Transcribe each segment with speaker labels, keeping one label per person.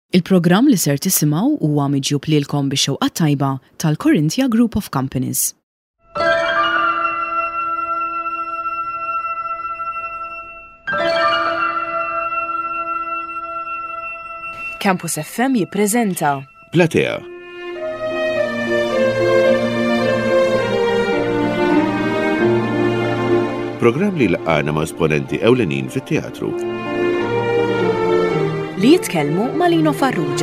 Speaker 1: Il-programm li ser tisimgħu huwa miġjub lilkom bix-xewqa tajba tal-Corinthia Group of Companies. Campus FM jippreżenta
Speaker 2: Platea. Programm li laqgħana ma' esponenti ewlenin fit-teatru.
Speaker 1: Li jitkellmu ma' Lino Farrugia.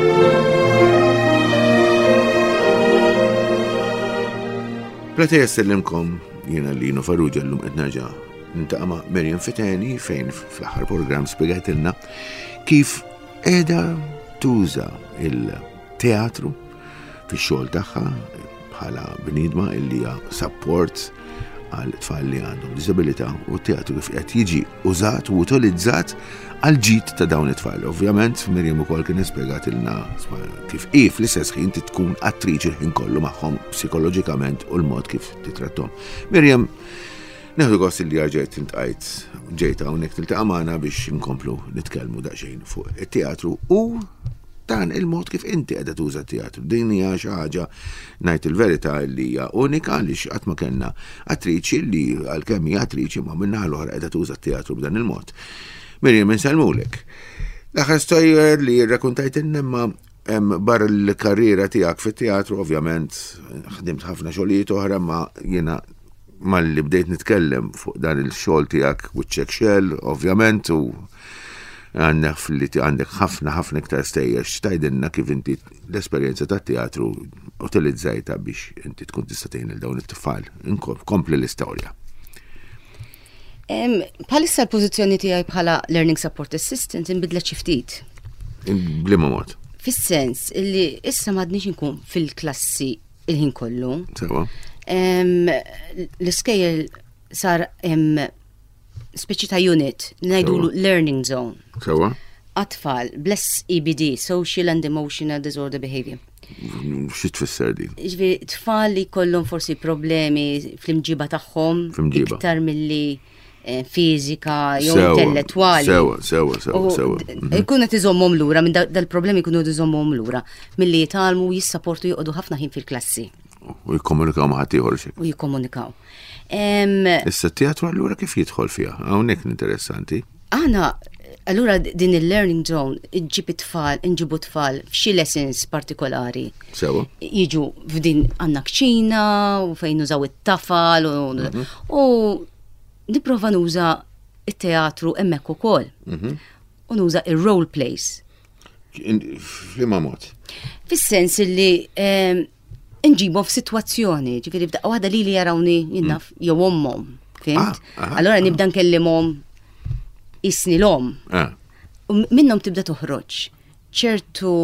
Speaker 2: Platea sellimkom jiena Lino Farrugia llum qed nerġa' nintaqa' ma' Miriam Fiteni fejn fl-aħħar programm spjegatilna kif qiegħda tuża il-teatru fix-xogħol tagħha bħala bniedma illi hija support għal tfal li għandhom disabilità u t-teatru kif qed jiġi użat u utilizzat għal ġid ta' dawn it-tfal. Ovvjament, Miriam ukoll kien ispjegatilna kif fl-istess ħin titkun attriċi l-ħin kollu magħhom psikoloġikament u l-mod kif titrattom. Miriam, neħdu gost li ġejt intqajt ġejta hawnhekk tiltaqa' magħna biex inkomplu nitkellmu daqsxejn fuq it-teatru u dan il-mod kif inti qiegħda tuża t-teatru. Din hija xi ħaġa ngħid il-verità li hija unika għaliex qatt ma kellna attriċi li għalkemm hija attriċi ma minnaħa l-oħra qiegħda tuża t-teatru b'dan il-mod. Miriam, insellmulek. L-aħħar stojjer li rrakkuntajtilna imma barra l-karriera tiegħek fit-teatru, ovvjament ħdimt ħafna xogħlijiet oħra ma jiena malli bdejt nitkellem fuq dan il-xogħol tiegħek wiċċek xell, ovvjament, u għandek ħafna iktar stejjer x'tajdilna kif inti l-esperjenza tat-teatru utilizzajta biex inti tkun tista' tgħin il dawn it-tfal. Kompli l-istorja.
Speaker 3: Bħalissa l-pożizzjoni tiegħi bħala Learning Support Assistant inbidlet xi ftit.
Speaker 2: Bliema mod?
Speaker 3: Fis-sens illi issa m'għadniex inkun fil-klassi il-ħin kollu.
Speaker 2: Sewa.
Speaker 3: L-iskejjel sar speċi ta' unit ngħidulu learning zone.
Speaker 2: Sewa.
Speaker 3: Atfal bless EBD, Social and Emotional Disorder Behavior.
Speaker 2: Xi tfisser din?
Speaker 3: Ġifieri tfal li jkollhom forsi problemi fl-imġiba tagħhom iktar milli fiżika jew intellettwali.
Speaker 2: Sewa.
Speaker 3: Ikunu qed iżommhom lura minn dal-problemi jkunu qed iżommhom lura milli jitgħallmu jissapportu joqogħdu ħafna ħin fil-klassi.
Speaker 2: U jikkomunikaw ma' ħadd ieħor xi.
Speaker 3: U jikkomunikaw.
Speaker 2: Issa t-teatru allura kif jidħol fiha? Hawnhekk interessanti.
Speaker 3: Aħna allura din il-learning zone inġibu tfal f'xi lessons partikolari.
Speaker 2: Sewa.
Speaker 3: Jiġu f'din għandna kċina u fejn nużaw it-tafal u nipprova nuża it-teatru hemmhekk ukoll. U nuża ir-role plays.
Speaker 2: F'liema mod?
Speaker 3: Fis-sens li nġibhom f'sitwazzjoni, ġifieri f'daqqa waħda li jarawni jinnaf jew ommhom, fimt? Allura nibda nkellimhom isni l-om. U minnhom tibda toħroġ ċertu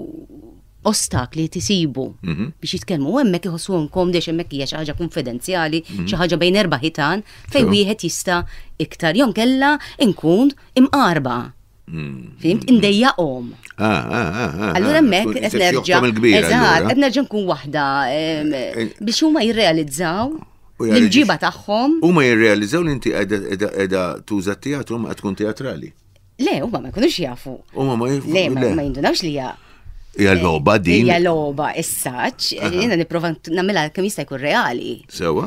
Speaker 3: ostakli tisibu biex jitkellmu hemmhekk iħossuhom komdex hemmhekk hija xi ħaġa konfidenzjali, xi ħaġa bejn erba' ħitan fejn wieħed jista' iktar jew kella nkun imqarba. Fimt? Indejjaqhom. Allura hemmhekk qed nerġa' eżatt, qed nerġa' nkun waħda biex huma jirrealizzaw l-ġiba tagħhom.
Speaker 2: Huma jirrealizzaw li inti qiegħda tuża t-teatru ma tkun teatrali.
Speaker 3: Le, huma ma jkunux jafu.
Speaker 2: Huma ma
Speaker 3: Le, ma jindunawx li
Speaker 2: hija logħba din.
Speaker 3: Hija logħba issaċ, jiena nipprova nagħmilha kemm jista' jkun reali.
Speaker 2: Sewa.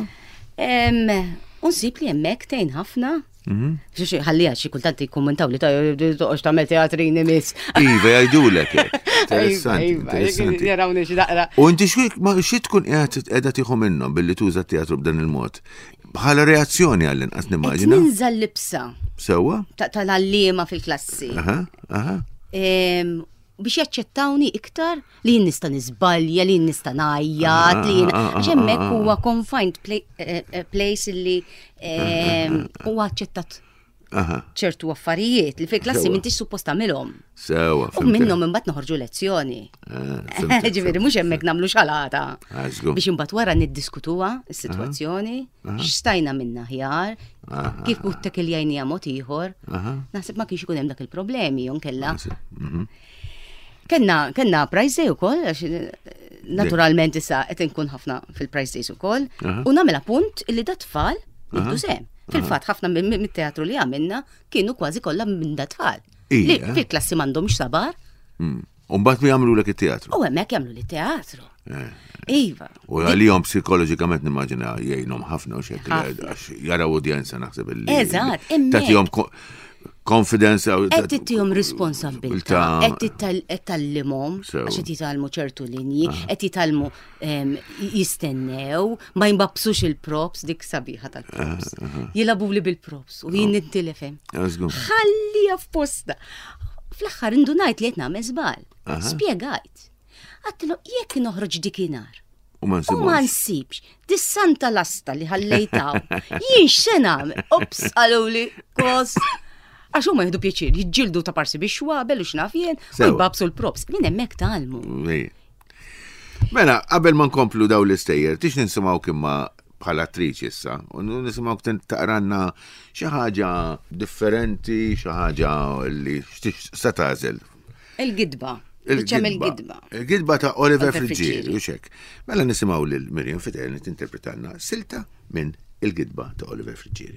Speaker 3: U nsib li hemmhekk tgħin ħafna. Ħallija xi kultant jikkummentaw li toqgħodx tagħmel teatrini miss.
Speaker 2: Iva jgħidulek hekk. Interessanti.
Speaker 3: Jarawni xi daqra.
Speaker 2: U inti xi tkun qiegħda tieħu minnhom billi tuża t-teatru b'dan il-mod? Bħala reazzjoni għall-inqas nimmaġina.
Speaker 3: Ninża l-libsa.
Speaker 2: Sewwa?
Speaker 3: Tal-għalliema fil-klassi. Biex jaċċettawni iktar li jien nista' niżbalja, li jien nista' ngħajjat, li jien għax hemmhekk huwa confined place li huwa aċċettat ċertu affarijiet li fil-klassi m'intix suppost tagħmilhom.
Speaker 2: Sewa.
Speaker 3: U minnhom imbagħad noħorġu lezzjoni. Ġifieri mhux hemmhekk nagħmlu xalata. Biex imbagħad wara niddiskutuha s-sitwazzjoni, x'stajna minn aħjar, kif ttekiljajnija mod ieħor. Naħseb ma kienx ikun hemm dak il-problemi jew nkella. Kenna prize day ukoll, naturalment issa qed inkun ħafna fil-prize days ukoll, u nagħmel appunt illi dat tfal jieħdu sehem. Fil-fatt ħafna mit-teatru li għamilna kienu kważi kollha minn dat tfal. Li fil-klassi m'għandhomx sabar,
Speaker 2: Umbat mi jagħmlu lek it-teatru.
Speaker 3: U hemmhekk jagħmlu li teatru. Iva.
Speaker 2: U għalihom psikoloġikament nimmaġina jgħinhom ħafna u xekk għax jaraw udjenza naħseb illi.
Speaker 3: Eżatt, hemmhekk.
Speaker 2: Tagħtihom konfidenza.
Speaker 3: Qed tittihom responsabilità, qed tallimhom għax qed jitalmu ċertu linji, qed jitalmu jistennew, ma jinbabsux il-props dik sabiħa tal-props. Jilabuli bil-props u jien nintilefhem. Ħallija f'posta. Fl-aħħar indunajt li qed nagħmel żball. Spjegajt. Għattilu, jekk noħroġ dikinar. U ma nsibx, dis-santa lasta li ħallejtaw. Jien x'senam, ops, għaluli, kos. Għax huma jieħdu pjaċir, jiġġieldu ta' parsi biex xwabel u x'naf jien, u jbabsu l-props. Min hemmhekk talmu.
Speaker 2: Mela, qabel ma nkomplu daw l-istejjer, tix nisimgħu kimma bħala attriċi issa, u nisimgħu taqranna xi ħaġa differenti, xi ħaġa li se tagħżel.
Speaker 3: Il-gidba. Il-gidba.
Speaker 2: Il-gidba ta' Oliver Frigieri, u xek. Mela nisimgħu lil Miriam Fiteni tinterpretalna silta minn il-gidba ta' Oliver Frigieri.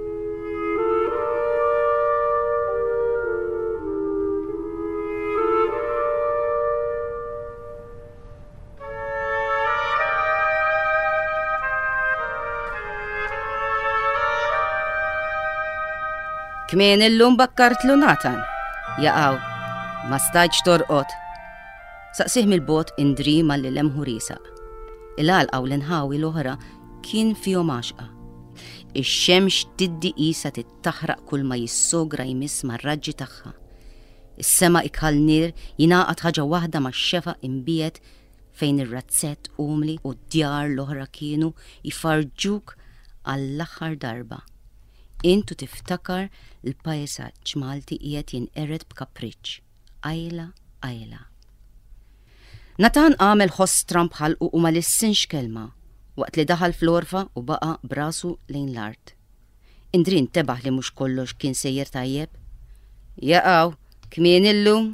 Speaker 3: Kmien illum bakkartlu Nathan. Jaqgħu, ma stajtx torqod. Saqsih mill-bot Indri malli lemħu risaq. Il-għalqa u l-inħawi l-oħra kien fihom għaxqa. Ix-xemx tiddi qisha tittaħraq kull ma jissogra jmiss mar-raġġi tagħha. Is-sema ikħal nier jingħaqad ħaġa waħda max-xefa imbiet fejn ir-razzett umli u d-djar l-oħra kienu jifarġuk għall-aħħar darba. Intu tiftakar l-pajsaġġ Malti qiegħed jinqered b'kapriċċ. Ajla. Nathan għamel ħostram bħalqu u ma lissinx kelma waqt li daħal fl-orfa u baqa brasu lejn l-art. Indri ntebaħ li mhux kollox kien sejjer tajjeb. Jaqgħu, kmien illum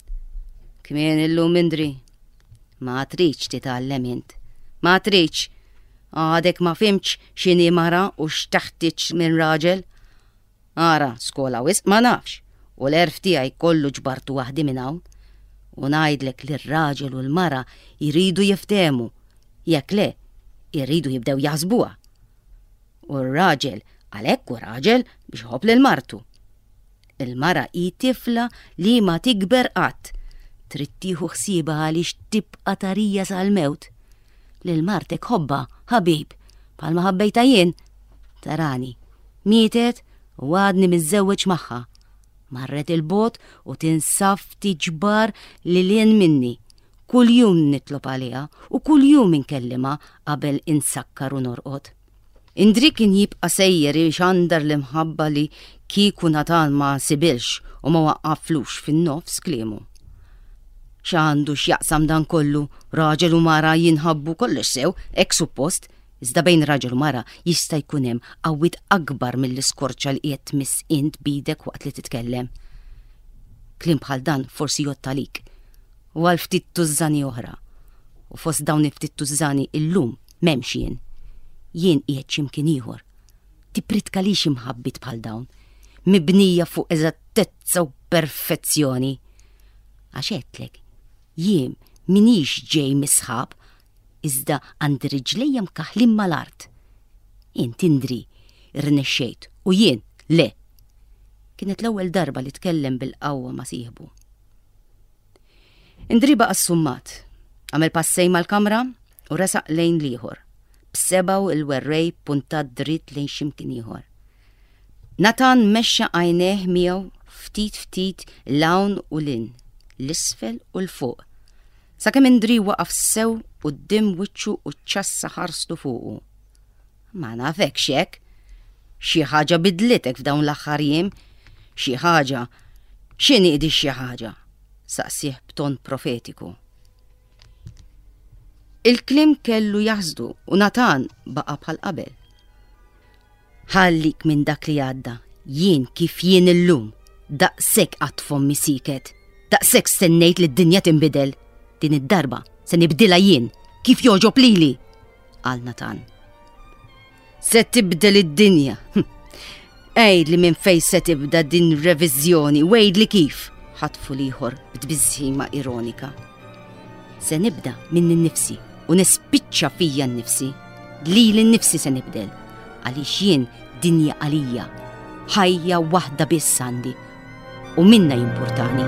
Speaker 3: Indri. Ma tridx titgħallem int. Ma tridx. Għadek ma fimx x'inhi mara u x'taħtieġ minn raġel. Ara, skola wisq ma nafx, u l-erf tiegħi kollu ġbartu waħdi minn hawn. U ngħidlek li r-raġel u l-mara jridu jiftehmu, jekk le, jridu jibdew jaħsbuha. U r-raġel għalhekk hu raġel biex iħobb lil martu. Il-mara hi tifla li ma tikber qatt, trid tieħu ħsiebha għaliex tibqa' tarija sal-mewt. Lil martek ħobba, ħabib, bħalma ħabbejta jien. Tarani, mietet u għadni miżżewweġ magħha. Marret il-bot u tinsaf tiġbar li lien minni. Kull jum nitlob għaliha u kull jum inkellima qabel insakkar u norqod. Indri kien jibqa' sejjer xandar l-imħabba li kieku Nathan ma sibilx u ma waqqaflux fin-nofs kliemu. X'għandu x'jaqsam dan kollu, raġel u mara jinħabbu kollox sew, hekk suppost, iżda bejn raġel u mara jista' jkun hemm qawwiet akbar mill-iskorċa li qiegħed tmiss int bidek waqt li titkellem. Kliem bħal dan forsi jottalik, u għal ftit tużżani oħra. U fost dawn il-ftit tużżani illum m'hemmx jien. Jien qiegħed x'imkien ieħor. Tipritkalix imħabbit bħal dawn, mibnija fuq eżattezza u perfezzjoni. Għax għedlek, jien minix ġej misħab, iżda għandi riġlejja mkaħlim mal-art. Int Indri irnexxejt u jien le. Kienet l-ewwel darba li tkellem bil-qawwa ma sieħbu. Indri baqa' assummat, għamel passej mal-kamra u resaq lejn l-ieħor, b'sebaw il-werrej puntat dritt lejn x'imkien ieħor. Nathan mexxa għajnejh miegħu ftit l-hawn u lin, l-isfel u l-fuq. Sakemm Indri waqaf sew quddiem wiċċu u ċassa ħarstu fuqu. Ma nafekx hekk. Xi ħaġa bidlitek f'dawn l-aħħar jiem, xi ħaġa. X'inhi di xi ħaġa? Saqsih b'ton profetiku. Il-kliem kellu jaħsdu u Nathan baqa' bħal qabel. Ħallik minn dak li għadda, jien kif jien illum, daqshekk għatfhom misiket, daqshekk stennejt li d-dinja tinbidel. Din id-darba se nibdilha jien, kif joġob lili, qal Nathan. Se tibdel id-dinja. Ejd li minn fejn se tibda din reviżjoni, wejd li kif. ħatfu liħor b'tbiżħima ironika. Se nibda minn innifsi u nespiċċa fija nnifsi. Li l-nifsi se nibdel, għaliex jien dinja għalija, ħajja waħda biss għandi u minna jimpurtani.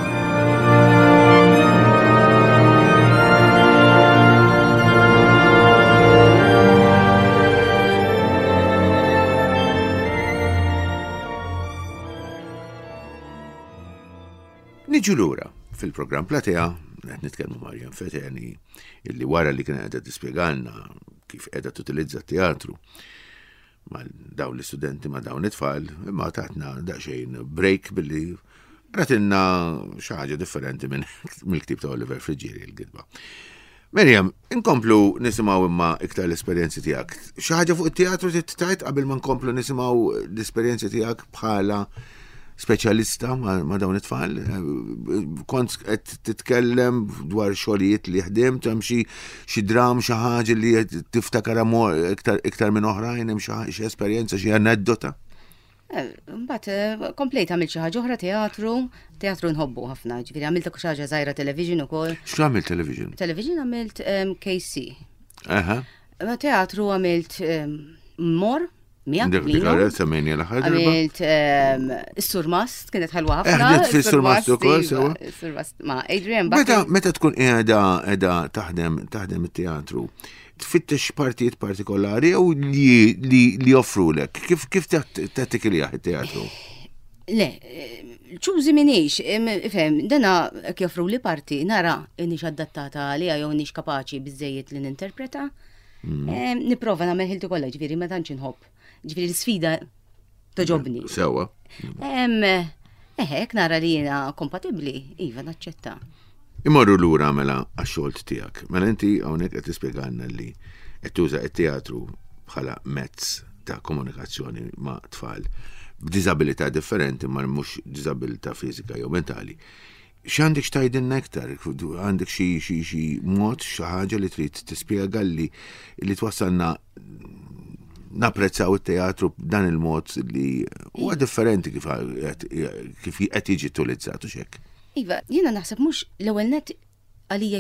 Speaker 2: Niġu lura fil-programm Platea, nitkellmu Marjan Feteni, illi wara li kien qiegħda tispjegalna kif qiegħda tutilizza t-teatru ma' dawn l-istudenti ma' dawn it-tfal, imma tatna daqsxejn break billi ratilna xi ħaġa differenti mill-ktib ta' Oliver Frigieri l-gidba. Marjam, inkomplu nisimgħu imma iktar l-esperjenzi tiegħek. Xi ħaġa fuq it-teatru tittajt qabel ma nkomplu nisimgħu l-esperjenzi tiegħek bħala speċjalista ma' dawn it-tfal, kont qed titkellem dwar xogħlijiet li ħdimt, hemm xi dram xi ħaġa li tiftakar iktar minn oħrajn, hemm xi esperjenza, xi aneddota?
Speaker 3: Mbagħad komplejt għamilt xi ħaġa oħra teatru nħobbu ħafna, ġifieri għamilt xi ħaġa żgħira television ukoll.
Speaker 2: X'għamilt għamilt television?
Speaker 3: Television għamilt KC.
Speaker 2: Aha.
Speaker 3: Teatru għamilt Mor.
Speaker 2: Għamilt
Speaker 3: Is-Sur Mast, kienet ħalwa ħafna.
Speaker 2: Għamilt fil-Sur Mast ukoll sewa.
Speaker 3: Is-Sur Mast ma' Adrian.
Speaker 2: Meta tkun qiegħda taħdem it-teatru, tfittex partijiet partikolari jew li joffrulek? Kif tattik ilih it-teatru?
Speaker 3: Le, ċużi minix, fem, dana joffru li parti, nara nix adattata għalija jew nix kapaċi bizzejiet li ninterpreta. Niprofa nagħmel ħilti kollha, ġifieri ma tantx inħobb. Ġifieri l-sfida toġobni.
Speaker 2: Sewa.
Speaker 3: Hekk nara li jiena kompatibbli, iva naċċetta.
Speaker 2: Imorru lura mela għax-xogħol tiegħek. Mela inti hawnhekk qed tispjegana li qed tuża t-teatru bħala mezz ta' komunikazzjoni ma' tfal b'diżabilità differenti ma mhux diżabilità fiżika jew mentali. X'għandek xtajdilna iktar? Għandek xi mod, xi ħaġa li trid tispjega li twassalna napprezzaw it-teatru b'dan il-mod li huwa differenti kif qed jiġi utulizzat u x'hekk.
Speaker 3: Iva, jiena naħseb mhux l-ewwel net għalija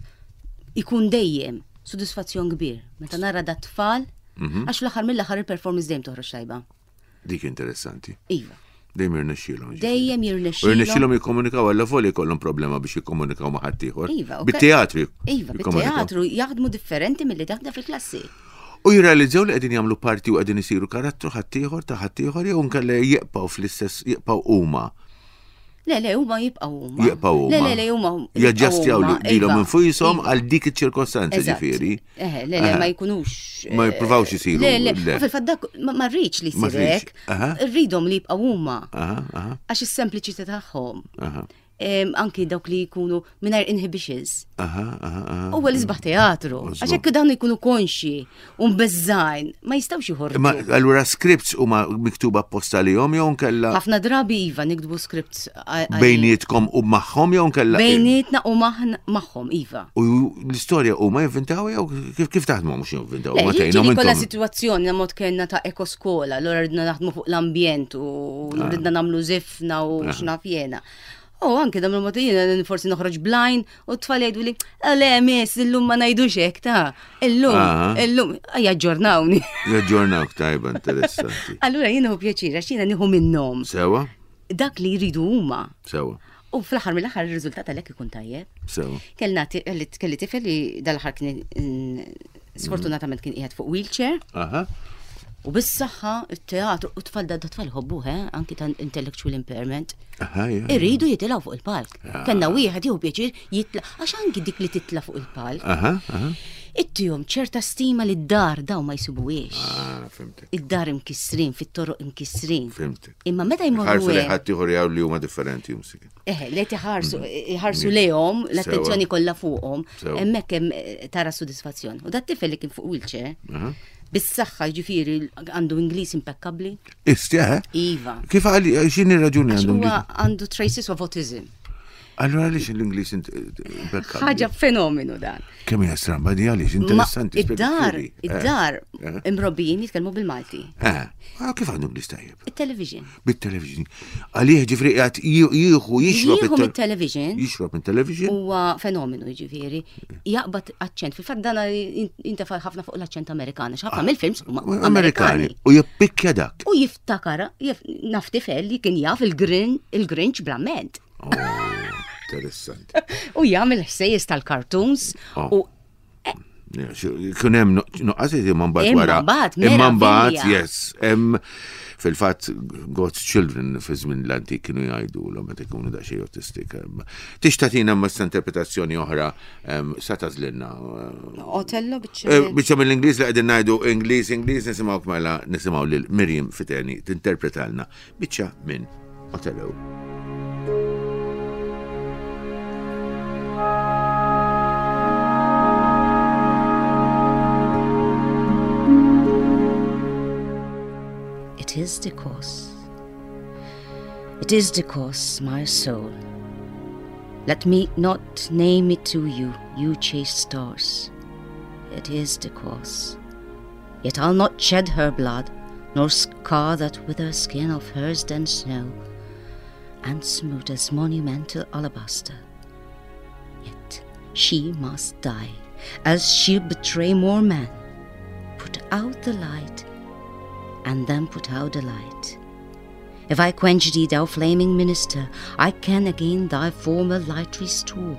Speaker 3: jkun dejjem sodisfazzjon kbir meta nara dat tfal għax l-aħħar mill-aħħar il-performance dejjem toħroġ tajba.
Speaker 2: Dik interessanti.
Speaker 3: Iva.
Speaker 2: Dejjem jirnexxielhom.
Speaker 3: Dejjem jirnexxielhom.
Speaker 2: Jirnexxielhom jikkomunikaw alla volja jkollhom problema biex jikkomunikaw ma' ħadd ieħor.
Speaker 3: Iva.
Speaker 2: Bit-teatru.
Speaker 3: Iva, bit-teatru jaħdmu differenti milli taħdem fil-klassi.
Speaker 2: U jirrealizzaw li qegħdin jagħmlu parti u qegħdin isiru karattru ħaddieħor ta' ħaddieħor jew nkella jibqgħu fl-istess jibqgħu huma.
Speaker 3: Le, huma jibqgħu huma.
Speaker 2: Jibqgħu huma.
Speaker 3: Le, huma.
Speaker 2: Jaġġastjaw lilhom infushom għal dik iċ-ċirkostanza ġifieri.
Speaker 3: Le, ma jkunux.
Speaker 2: Ma jippruvawx isiru.
Speaker 3: Le, fil-fatt dak ma rridx li jsir hekk. Irridhom li jibqgħu huma. Għax is-sempliċità tagħhom. Anki dawk li jkunu mingħajr inhibitions. U l-isbaħ teatru. Għax hekk dawn jkunu konxi u mbeżżajn, ma jistgħux jħorġu.
Speaker 2: Ma allura scripts huma miktuba apposta lihom jew nkella.
Speaker 3: Ħafna drabi iva nikdbu scripts
Speaker 2: bejnietkom u magħhom jew nkella.
Speaker 3: Bejnietna u magħhom iva.
Speaker 2: U l-istorja huma jivvintaw jew kif taħdmu mhux jivvintaw ma tgħinhom
Speaker 3: intom. Kollha sitwazzjoni mod kellna ta' ekoskola, allura ridna naħdmu fuq l-ambjent u ridna nagħmlu żifna u x'naf jiena. Anke dam l-motajina forsi noħroġ blajn u t-tfal jgħidu li, le, miss, illum ma najdux hekk ta' illum, jaġġornawni.
Speaker 2: Jaġġornawk, tajba, interessanti.
Speaker 3: Allura jiena hu pjaċira, xina nieħu minnhom.
Speaker 2: Sewa?
Speaker 3: Dak li jridu huma.
Speaker 2: Sewa.
Speaker 3: U fl-aħħar mill-aħħar ir-riżultat għalhekk ikun tajjeb.
Speaker 2: Sewa.
Speaker 3: Kelli tifel li dal-aħħar kien sfortunatament kien qiegħed fuq wheelchair. U bis-saħħa it-teatru u tfal da tfal ħobbu, anki ta' intellectual impairment. Irridu jitilgħu fuq il-palk. Kellna wieħed jew pjaċir jitla' għax anki dik li titla' fuq il-palk. Ittihom ċerta stima li d-dar daw ma jsibuhiex.
Speaker 2: Fimtek.
Speaker 3: Id-dar imkissrin, fit-toroq imkissrin.
Speaker 2: Fimtek.
Speaker 3: Imma meta jmorru
Speaker 2: ħarsu li ħadd ieħor jgħu li huma differenti musik.
Speaker 3: Li iħarsu lejhom, l-attenzjoni kollha fuqhom, hemmhekk hemm tara sodisfazzjon. U dat tifel li kien fuq wheelchair. Bis-saħħa ġifieri għandu Ingliż impeccabbli.
Speaker 2: Istja?
Speaker 3: Iva.
Speaker 2: Kif għali x'inhi raġuni għandu?
Speaker 3: Huwa għandu traces of autism.
Speaker 2: Allora għaliex l-Ingliż impeccabli?
Speaker 3: Ħaġa fenomenu dan.
Speaker 2: Kemm hija stramba di għaliex interessanti.
Speaker 3: Id-dar imrobbin jitkellmu bil-Malti.
Speaker 2: Kif għandu Ingliż tajjeb?
Speaker 3: Il-television.
Speaker 2: Bit-television. Għalih ġifri qed jieħu jixrob
Speaker 3: mit-television.
Speaker 2: Jixrob mit-television.
Speaker 3: Huwa fenomenu ġifieri. Jaqbad aċċent. Fil-fatt dan intefal ħafna fuq l-aċċent Amerikan. Ħafna mill-films huma Amerikani.
Speaker 2: U jippikja dak.
Speaker 3: U jiftakar naf tifel li kien jaf il-Grinch bl-amment.
Speaker 2: Interessant.
Speaker 3: U jagħmel ħsejjes tal-cartoons u
Speaker 2: kun hemm nuqqasiet imma mbagħad wara. Imma mbagħad, yes, hemm fil-fatt God's Children fi żmien l-antik kienu jgħidulhom meta jkunu daqsxejn autistic. Tix tagħtina massa interpretazzjoni oħra sa tażlilna.
Speaker 3: Otello biċċa.
Speaker 2: Biċċa mill-Ingliż li qegħdin ngħidu Ingliż nisimgħu mela nisimgħu lil Miriam Fiteni tinterpretalna biċċa minn Otello.
Speaker 3: It is the cause, my soul. Let me not name it to you, you chaste stars. It is the cause. Yet I'll not shed her blood, nor scar that wither skin of hers than snow, and smooth as monumental alabaster. Yet she must die, else she'll betray more men. Put out the light, and then put out the light. If I quench thee, thou flaming minister, I can again thy former light restore.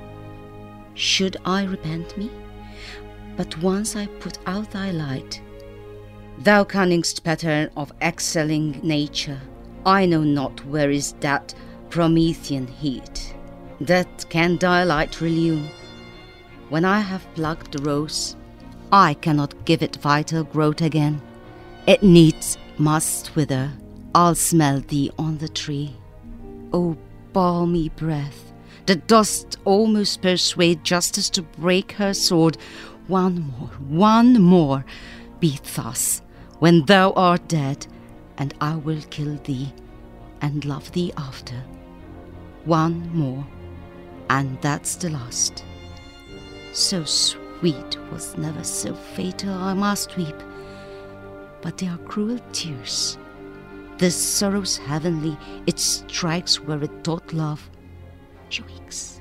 Speaker 3: Should I repent me? But once I put out thy light, thou cunningst pattern of excelling nature, I know not where is that Promethean heat that can thy light relume. When I have plucked the rose, I cannot give it vital growth again. It needs must wither. I'll smell thee on the tree. O balmy breath, that dost almost persuade justice to break her sword. One more, be thus, when thou art dead, and I will kill thee, and love thee after. One more, and that's the last. So sweet was never so fatal, I must weep. But they are cruel tears. This sorrow's heavenly, it strikes where it taught love. She weaks.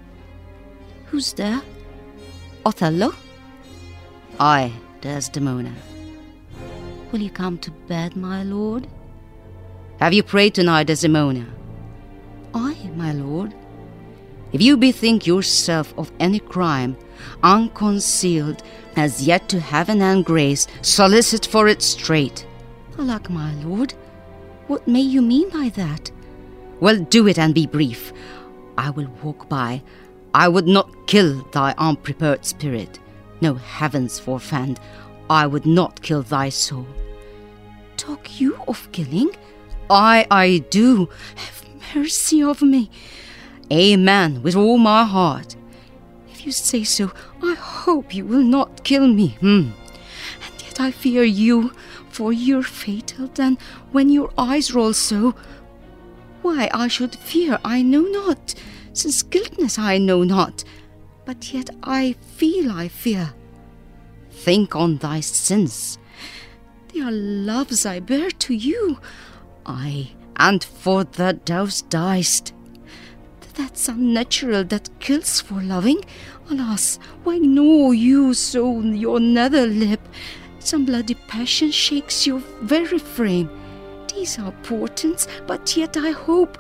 Speaker 3: Who's there? Othello? Aye, Desdemona. Will you come to bed, my lord? Have you prayed tonight, Desdemona? Aye, my lord. If you bethink yourself of any crime, unconcealed, as yet to heaven and grace, solicit for it straight. Alack, my lord, what may you mean by that? Well, do it and be brief. I will walk by. I would not kill thy unprepared spirit. No heavens forfend, I would not kill thy soul. Talk you of killing? I do. Have mercy of me. Amen, with all my heart. If you say so, I hope you will not kill me. And yet I fear you, for you're fatal then when your eyes roll so. Why I should fear I know not, since guiltness I know not, but yet I feel I fear. Think on thy sins. They are loves I bear to you. Aye, and for that thou diest. That's unnatural that kills for loving. Alas, why know you so your nether lip? Some bloody passion shakes your very frame. These are portents, but yet I hope,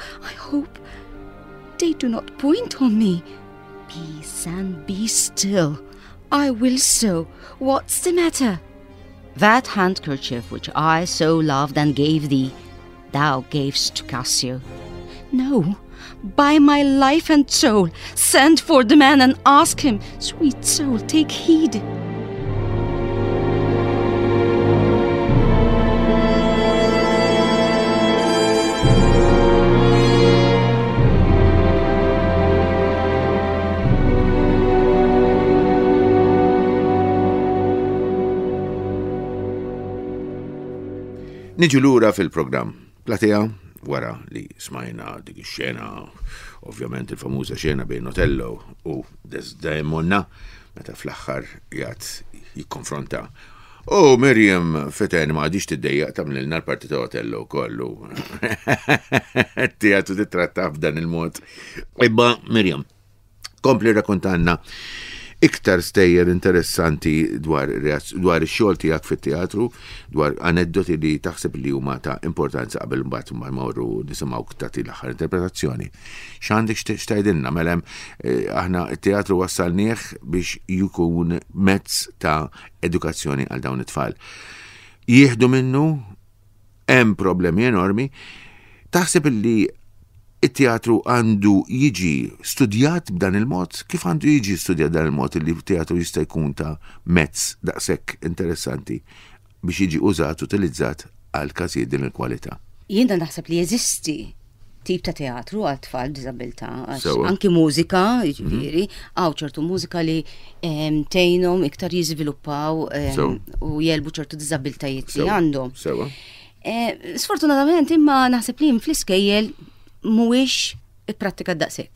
Speaker 3: they do not point on me. Peace and be still. I will so. What's the matter? That handkerchief which I so loved and gave thee, thou gavest to Cassio. No, by my life and soul, send for the man and ask him, sweet soul, take heed.
Speaker 2: Niġu lura fil-programm. Platea, wara li smajna dik ix-xena, ovvjament il-famuża xena bejn Otello u Desdemona, meta fl-aħħar jgħid jikkonfronta. Miriam Feteni ma għadix tiddejjaq tagħmlilna l-parti ta' Otello kollu. Teatru titratta f'dan il-mod. Imma Miriam, kompli rakkontanna iktar stejjer interessanti dwar ix-xogħol tiegħek fit-teatru, dwar aneddoti li taħseb li huma ta' importanza qabel mbagħad ma jmorru nisimgħu tagħti l-aħħar interpretazzjoni. X'għandek x'tgħidilna mela aħna t-teatru wassalnieh biex jkun mezz ta' edukazzjoni għal dawn it-tfal. Jieħdu minnu hemm problemi enormi, taħseb li it-teatru għandu jiġi studjat b'dan il-mod? Kif għandu jiġi studjat b'dan il-mod li teatru jista' jkun ta' mezz daqshekk interessanti biex jiġi użat, utilizzat għal każijiet din il-kwalità?
Speaker 3: Jiena naħseb li jeżisti tip ta' teatru għal tfal b'diżabilità, anki mużika, jiġifieri, ċertu mużika li tgħinhom iktar jiżviluppaw u jelbu ċertu diżabilitajiet li għandhom. Sfortunatament imma naħseb li fl-iskejjel mhuwiex ipprattika daqshekk.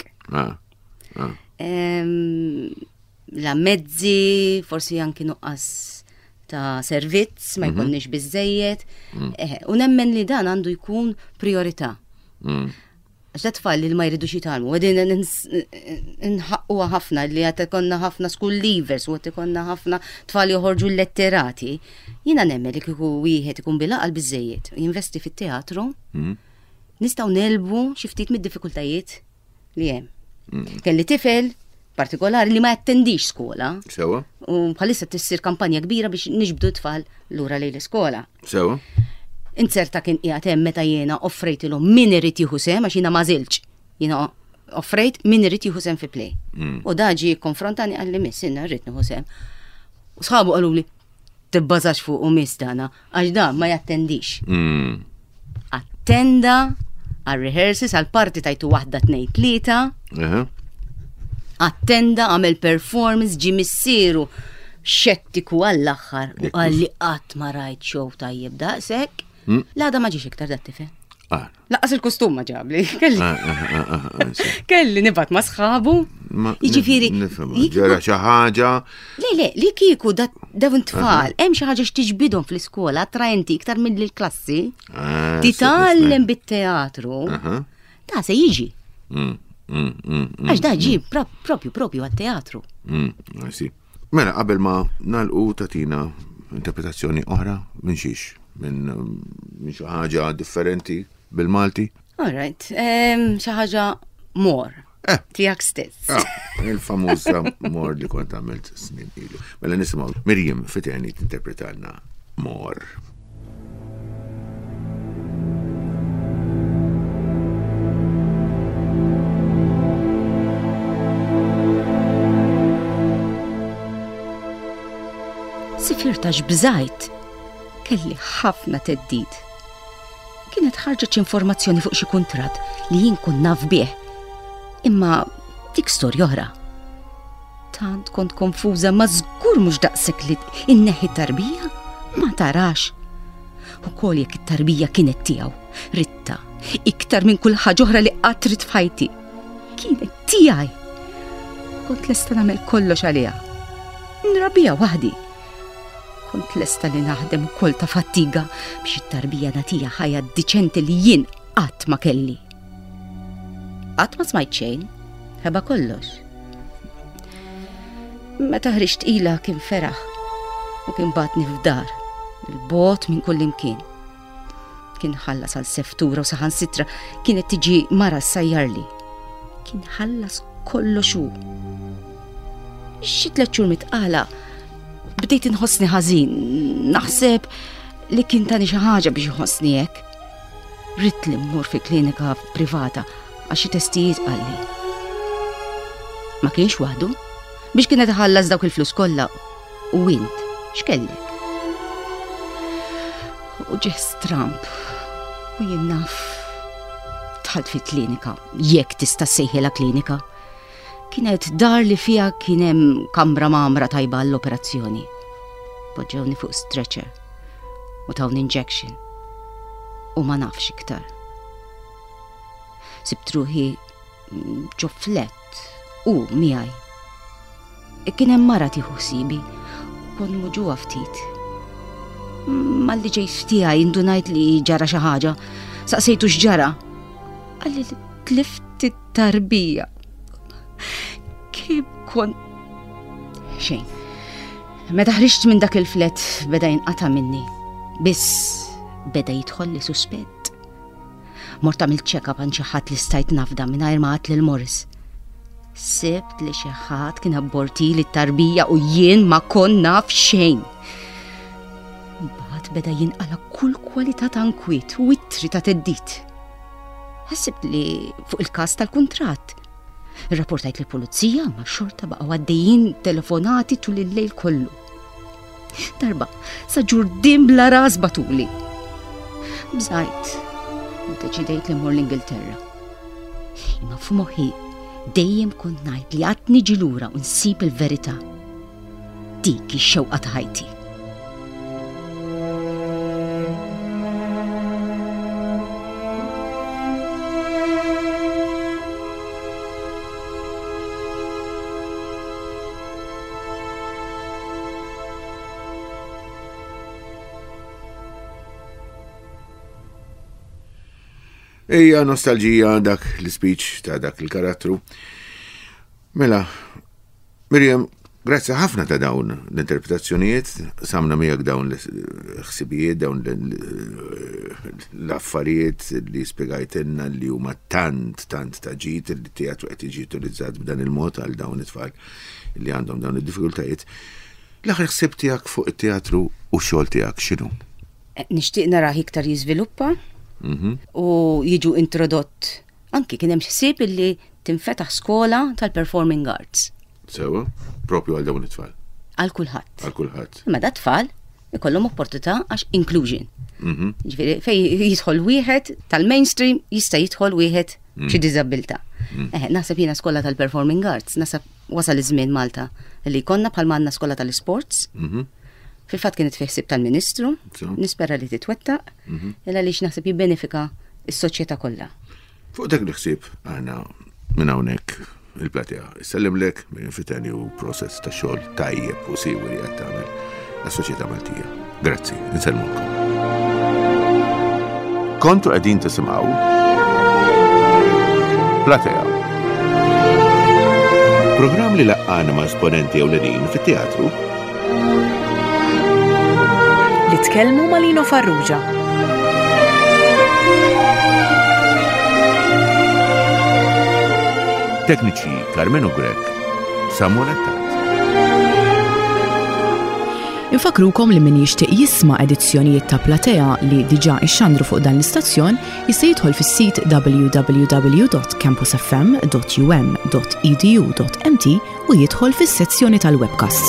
Speaker 3: La mezzi, forsi anki nuqqas ta' servizz, ma jkunniex biżejjed, u nemmen li dan għandu jkun priorità. Għax tfal li ma jridux jitalmu, għedin nħaqquha ħafna li għat ikonna ħafna school leavers u għat ikonna ħafna tfal joħorġu letterati. Jiena nemmen li kieku wieħed ikun bilaqal biżejjed, jinvesti fit-teatru, nistaw nelbu xi ftit mid-diffikultajiet li hemm. Kelli tifel partikolari li ma jattendix skola.
Speaker 2: Sewa.
Speaker 3: U bħalissa tissir kampanja kbira biex niġbdu tfal lura lejn l-iskola.
Speaker 2: Sewa.
Speaker 3: Inserta kien qiegħed hemm meta jiena offrejtilhom min irid jieħu sem għax jiena ma żilx. Jiena offrejt min irid jieħu sem fi play. U da ġie konfrontani qal li miss inna rrid nieħu sem. U sħabu qalu li tibbażax fuq u miss dana għax dan ma jattendix. Attenda għal rehearsals għal parti tajtu 1, 2, 3. Attenda għamel performance ġi missieru xettiku għall-aħħar u għalli qatt ma rajt show tajjeb daqshekk. L-għada ma ġiex iktar dat-tifel. Laqqas il-kostum ma ġabli. Kelli nibat ma sħabu. Jiġifieri.
Speaker 2: Ġara xi ħaġa.
Speaker 3: Le, li kieku dawn tfal, hemm xi ħaġa x'tiġbidhom fl-iskola attraenti iktar mill-klassi. Titgħallem bit-teatru. Da se jiġi. Għax da ġi propju għat-teatru.
Speaker 2: Mela qabel ma nagħlqu tagħtina interpretazzjoni oħra minn xiex, minn xi ħaġa differenti bil-Malti?
Speaker 3: All right, xi ħaġa more. Tiegħek stess.
Speaker 2: Il-famuża more li kont għamilt snin ilu. Mela nisimgħu Miriam Feteni tinterpretalna more.
Speaker 3: Sifirtax bżajt, kelli ħafna teddid. Kienet ħarġet informazzjoni fuq xi kuntratt li jien kun naf bih. Imma dik storja oħra. Tant kont konfuża ma żgur mhux daqshekk li inneħħi tarbija ma tarax. Ukoll jekk it-tarbija kienet tiegħu, Ritta, iktar minn kull ħaġa oħra li qatt rid f'ħajti. Kienet tiegħi. Kont lesta nagħmel kollox għaliha. Nrabbija waħdi. Kont lesta li naħdem ukoll ta' fattiga biex it-tarbija nagħtiha ħajja diċenti li jien qatt ma kelli. Qatt ma smajt xejn, ħeba kollox. Meta ħriġt ilha kien feraħ u kien batni f'dar, il-bot minn kull imkien. Kien ħallas għal seftura u saħansitra kienet tiġi mara ssajjarli. Kien ħallas kollox hu. Xi 3 xhur mitqala bdejt inħossni ħażin, naħseb li kien tani xi ħaġa biex iħossni hekk. Ridt li mmur fi klinika privata għax xi testijiet qalli. Ma kienx waħdu biex kienet iħallas dawk il-flus kollha u int x'kellek. U ġie stramp u jien naf dħalt fi klinika, jekk tista' ssejħilha klinika. Kienet dar li fija kien hemm kamra mamra tajba għall-operazzjoni. Poġġewni fuq stretcher u tawni injection. U ma nafx iktar. sibtruħi ġo flet u miegħi. Kien hemm mara tieħu ħsibi, kon muġuha ftit. Malli ġejt tiegħi indunajt li ġara xi ħaġa, saqsejtu x'ġara. Għalli li tlift it-tarbija. Kif kont xejn. Meta ħriġt minn dak il-flet beda jinqata' minni. Biss beda jidħol li suspett. Mort għamilt check-up għan xi ħadd li stajt nafda mingħajr ma għadt lil Morris. Sibt li xi ħadd kien abborti li t-tarbija u jien ma kon naf xejn. Mbagħad beda jinqala kull kwalità ta' nkwiet u ittri ta' teddit. Ħassibt li fuq il-każ tal-kuntratt. Irrapportajt lill-pulizija ma xorta baqgħu għaddejjin telefonati tul il-lejl kollu. Darba sa ġurdien bla ras batuli. Bżajt, deċidejt li mmur l-Ingilterra. Imma f'moħħi dejjem kont ngħid li qatt niġi lura u nsib il-verità. Dik ix-xewqa ta' ħajti.
Speaker 2: Ejja nostalġija dak l-speech ta' dak il-karattru. Mela, Miriam, grazzi ħafna ta' dawn l-interpretazzjonijiet, samna miegħek dawn l-ħsibijiet, dawn l-affarijiet li spjegajtilna li huma tant ta' ġid li teatru qed jiġi utilizzat b'dan il-mod għal dawn it-tfal li għandhom dawn id-diffikultajiet. L-aħħar ħsieb tiegħek fuq it-teatru u x-xogħol tiegħek x'inhu?
Speaker 3: Nixtieq narah iktar jiżviluppa. U jiġu introdott. Anki kien hemm ħsieb illi tinfetaħ skola tal-performing arts.
Speaker 2: Sewa, propju għal dawn it-tfal.
Speaker 3: Għal kulħadd.
Speaker 2: Għal kulħadd.
Speaker 3: Imma da tfal ikollhom opportunità għax inclusion. Ġifieri fejn jidħol wieħed tal-mainstream jista' jidħol wieħed xi diżabilità. Naħseb jiena skola tal-performing arts, naħseb wasal iż-żmien Malta li jkollna bħalma għandna skola tal-sports. Fil-fatt kienet fi ħsieb tal-Ministru, nispera li titwettaq, illa li naħseb jibbenefika s-soċjetà kollha.
Speaker 2: Fuq dak l-ħsieb aħna minn hawnhekk il-platja issellimlek minn fitani u process ta' xogħol tajjeb u siwi li qed tagħmel għas-soċjetà Maltija. Grazzi, insellmulkom. Kontu qegħdin tisimgħu Platea. Programm li laqqana ma' esponenti ewlenin fit-teatru
Speaker 1: li tkellmu ma' Lino Farrugia.
Speaker 2: Tekniċi Carmen Ugrek, Samuel Attat.
Speaker 1: Infakrukom li min jixtieq jisma' edizzjonijiet ta' Platea li diġà ixxandru fuq dan l-istazzjon jista' jidħol fis-sit www.campusfm.um.edu.mt u jidħol fis-sezzjoni tal-webcasts.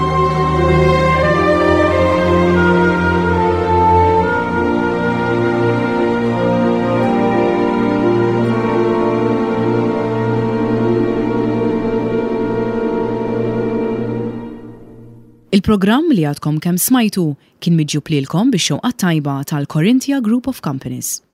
Speaker 1: Il-programm li għadkom kemm smajtu kien miġġub lilkom bix-xewqa tajba tal-Corinthia Group of Companies.